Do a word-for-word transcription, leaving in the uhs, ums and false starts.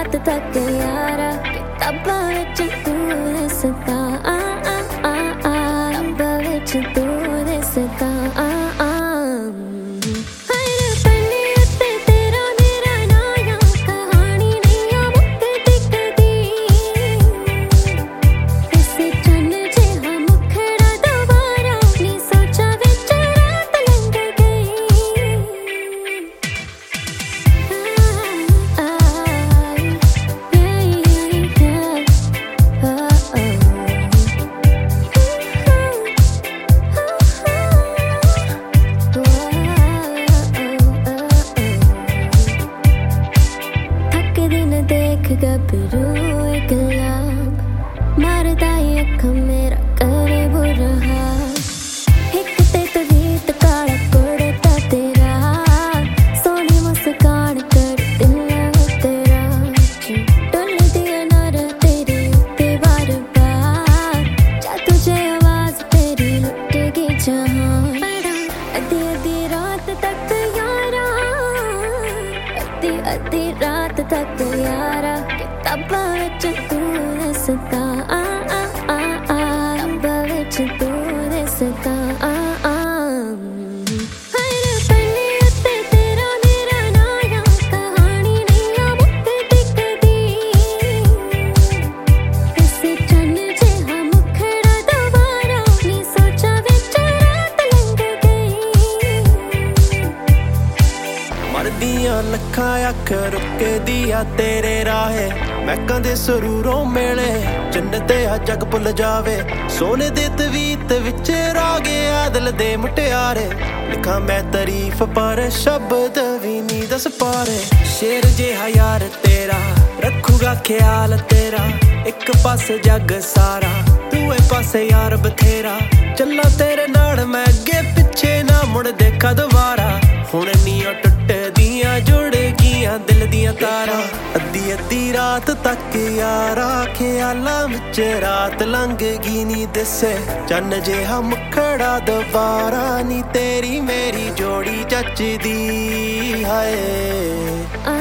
रात तक यारा किताबां विच तू दिसदा आ आ आ आ किताबां विच तू दिसदा आ आ गबरू एक लाभ मारदा अख मेरा करे बुरा एक ते तो गीत काला कुड़ता तेरा सोनी मुस्कान कर दिल तेरा डुल दिया नर तेरी ते बार बार जा तुझे आवाज तेरी लुटेगी जहां अधी अधी रात तक यारा अधी अधी रात तक यारा किताबां विच तू दिसदा आ आ आ आ किताबां विच तू दिसदा आ आ लखा अख रुके दिया तेरे राहे मैं कंदे सरूरों मेले जन्नते आ जग भुल जावे सोने दे तवीत विच रागे आदल दे मुटियारे लिखा मैं तारीफ पर शब्द भी नी दस पारे शेर जिहा यार तेरा रखूगा ख्याल तेरा एक पासे जग सारा दूए पासे यार बथेरा चला तेरे नाल मैं अगे पिछे ना मुड़ देखा दोबारा हुण नी टुट दियां जुड़ गियां दिल दियां तारा अद्धी अद्धी रात तक यारा ख्यालां विच रात लंघगी नी दिसे चन्न जिहा मुखड़ा दोबारा नी तेरी मेरी जोड़ी जचदी हाय